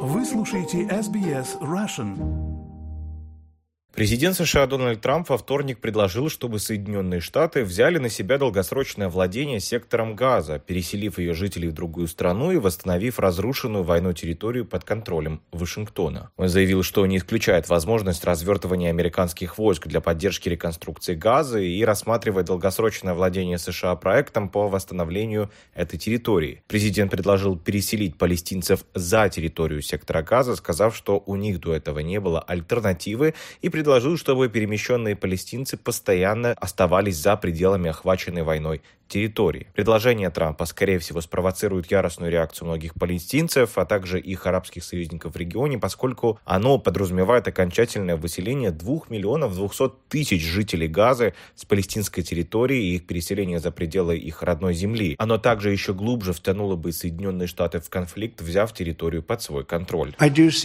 Вы слушаете SBS Russian. Президент США Дональд Трамп во вторник предложил, чтобы Соединенные Штаты взяли на себя долгосрочное владение сектором Газа, переселив ее жителей в другую страну и восстановив разрушенную войной территорию под контролем Вашингтона. Он заявил, что не исключает возможность развертывания американских войск для поддержки реконструкции Газа и рассматривает долгосрочное владение США проектом по восстановлению этой территории. Президент предложил переселить палестинцев за территорию сектора Газа, сказав, что у них до этого не было альтернативы, и предложил, чтобы перемещенные палестинцы постоянно оставались за пределами охваченной войной территории. Предложение Трампа, скорее всего, спровоцирует яростную реакцию многих палестинцев, а также их арабских союзников в регионе, поскольку оно подразумевает окончательное выселение 2 200 000 жителей Газы с палестинской территории и их переселение за пределы их родной земли. Оно также еще глубже втянуло бы Соединенные Штаты в конфликт, взяв территорию под свой контроль.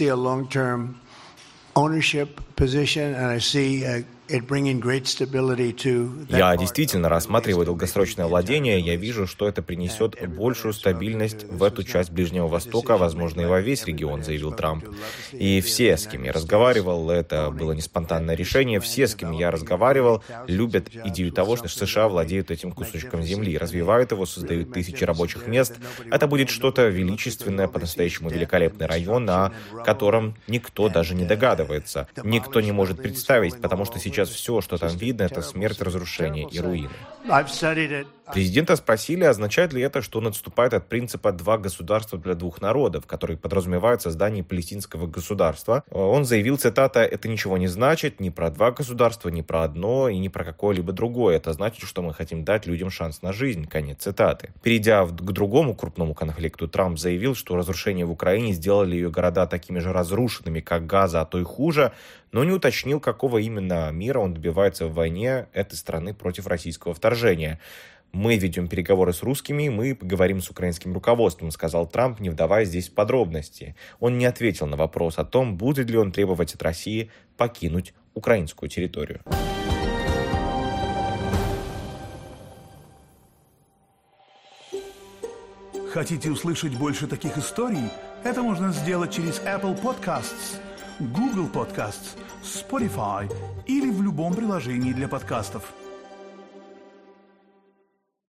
Я действительно рассматриваю долгосрочное владение. Я вижу, что это принесет большую стабильность в эту часть Ближнего Востока, возможно, и во весь регион, заявил Трамп. И все, с кем я разговаривал, это было не спонтанное решение, все, с кем я разговаривал, любят идею того, что США владеют этим кусочком земли, развивают его, создают тысячи рабочих мест. Это будет что-то величественное, по-настоящему великолепный район, о котором никто даже не догадывается. Никто не может представить, потому что сейчас все, что там видно, это смерть, разрушение и руины. Президента спросили, означает ли это, что он отступает от принципа «два государства для двух народов», который подразумевает создание палестинского государства. Он заявил, цитата, «Это ничего не значит, ни про два государства, ни про одно и ни про какое-либо другое. Это значит, что мы хотим дать людям шанс на жизнь». Конец цитаты. Перейдя к другому крупному конфликту, Трамп заявил, что разрушения в Украине сделали ее города такими же разрушенными, как Газа, а то и хуже, но не уточнил, какого именно мира он добивается в войне этой страны против российского вторжения. «Мы ведем переговоры с русскими, мы поговорим с украинским руководством», сказал Трамп, не вдаваясь здесь в подробности. Он не ответил на вопрос о том, будет ли он требовать от России покинуть украинскую территорию. Хотите услышать больше таких историй? Это можно сделать через Apple Podcasts, Google Podcasts, Spotify или в любом приложении для подкастов.